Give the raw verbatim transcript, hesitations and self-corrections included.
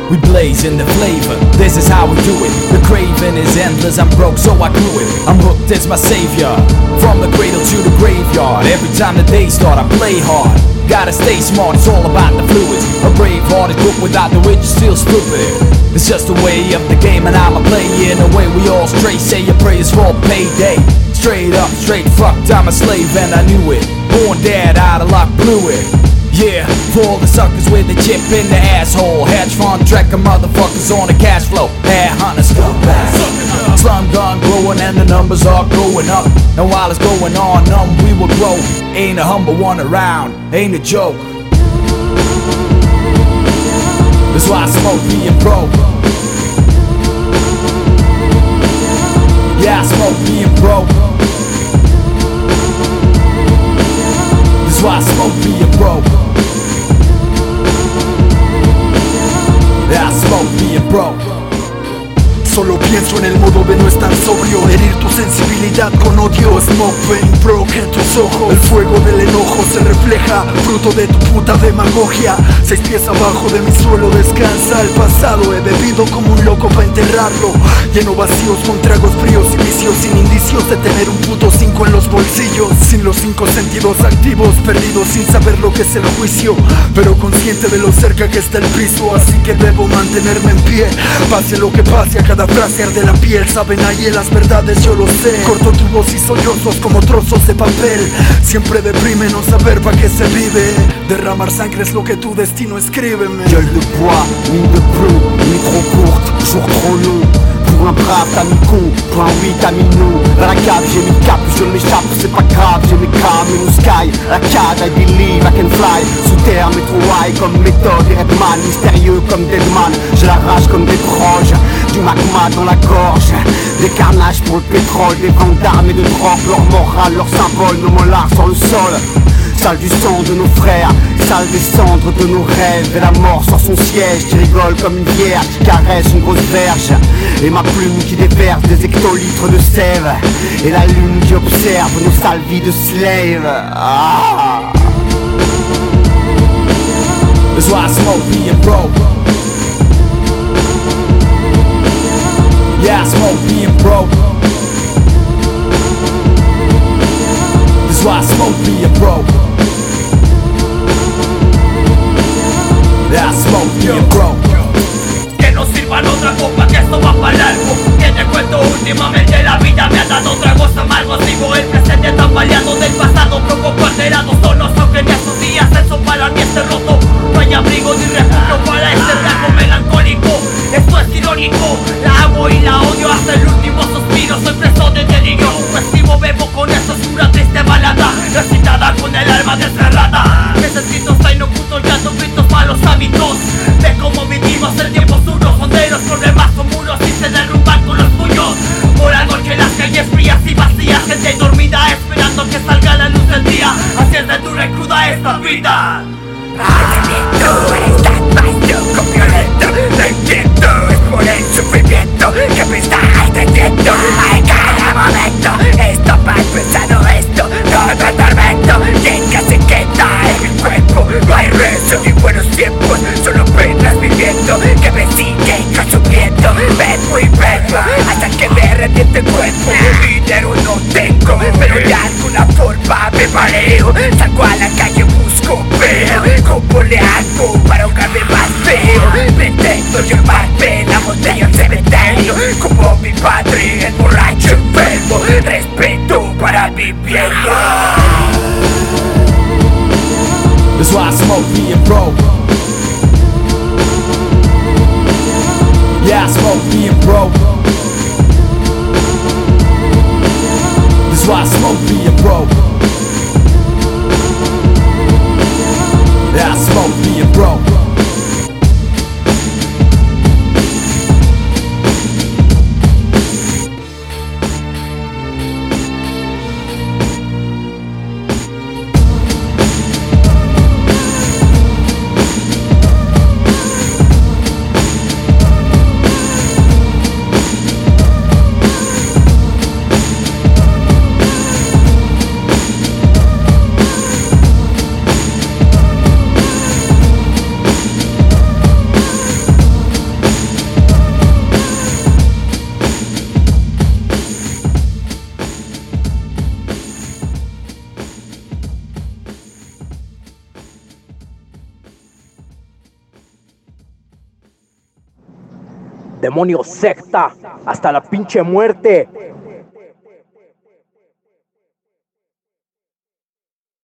We blazing the flavor, this is how we do it. The craving is endless, I'm broke so I grew it. I'm hooked as my savior, from the cradle to the graveyard. Every time the day start I play hard. Gotta stay smart, it's all about the fluids. A brave heart is book without the witch, still stupid. It's just the way of the game and I'm a player. In a way we all straight, say your prayers for payday. Straight up, straight fucked, I'm a slave and I knew it. Born dead, out of luck, blew it. Yeah, for all the suckers with a chip in the asshole. Hedge fund tracker motherfuckers on the cash flow. Hair hunters, slum gun growing and the numbers are going up. And while it's going on, numb we will grow. Ain't a humble one around, ain't a joke. That's why I smoke being broke. Yeah, I smoke being broke. That's why I smoke being broke. Yeah, I smoke being broke. Solo pienso en el modo de no estar sobrio, herir tu sensibilidad con odio. Smoke being broke en tus ojos. El fuego del enojo se refleja, fruto de tu puta demagogia. Seis pies abajo de mi suelo descansa el pasado. He bebido como un loco para enterrarlo. Lleno vacíos con tragos fríos y vicios, sin indicios de tener un puto cinco en los bolsillos. Sin los cinco sentidos activos, perdido sin saber lo que es el juicio, pero consciente de lo cerca que está el piso. Así que debo mantenerme en pie, pase lo que pase. A cada frase arde la piel, saben ahí las verdades, yo lo sé. Corto tubos y sollozos como trozos de papel. Siempre deprime no saber pa' qué se vive. Derramar sangre es lo que tu destino, escríbeme. Gueule de bois, mine de plomb, nuit trop courte, jour trop long. Pour un brave t'as mis con, pour un oui t'as mis non. Dans la cave j'ai mis cap, je m'échappe, c'est pas grave. J'ai mes crânes, mes sky, la cage, I believe I can fly. Sous terre, métro high comme méthode et Redman. Mystérieux comme Deadman, j'ai la rage comme des proches. Du magma dans la gorge, des carnages pour le pétrole. Des ventes d'armes et de drogue, leur morale, leur symbole. Nos molars sur le sol, sale du sang de nos frères, sale des cendres de nos rêves. Et la mort sur son siège qui rigole comme une vierge, qui caresse une grosse verge. Et ma plume qui déverse des hectolitres de sève. Et la lune qui observe nos sales vies de slave. Ah. That's why I smoke being broke. Yeah, I smoke being broke. That's why I smoke being broke. Yeah, I smoke being broke. Que no sirvan otra copa, que esto va para largo. Que te cuento últimamente la vida me ha dado tragos amargos. Digo el presente tan variado, del pasado provoco alterados tonos. Aunque en estos días eso para mí esté roto. No hay abrigo ni refugio para este blanco melancólico. Esto es irónico, la amo y la odio hasta el último suspiro. Soy preso de delirio, un festivo bebo con esta oscura triste balada, recitada con el alma desgarrada. Necesito estar oculto, llanto, gritos malos hábitos. De cómo vivimos el tiempo duro, honderos, problemas son muros y se derrumban con los puños. Por la noche las calles frías y vacías, gente dormida esperando que salga la luz del día. Así es de dura y cruda esta vida. Tú eres tan más loco, violento. No entiendo, es por el sufrimiento que me está entendiendo. A cada momento, esto más pesado, esto no te tormento. Llega, se queda en mi cuerpo. No hay rezo ni buenos tiempos, solo penas viviendo que me siguen consumiendo. Bebo y bebo hasta que me reviente el cuerpo. Dinero no tengo, pero de alguna forma me mareo. Salgo a la calle, busco veo cómo le hago para ahogarme más feo. Pretendo llevarme la botella al cementerio como mi padre, el borracho enfermo. Respeto para mi viejo. That's why I smoke being broke. Yeah, I smoke being broke. That's why I smoke being broke. Yeah, I smoke being broke. demonio secta, hasta la pinche muerte.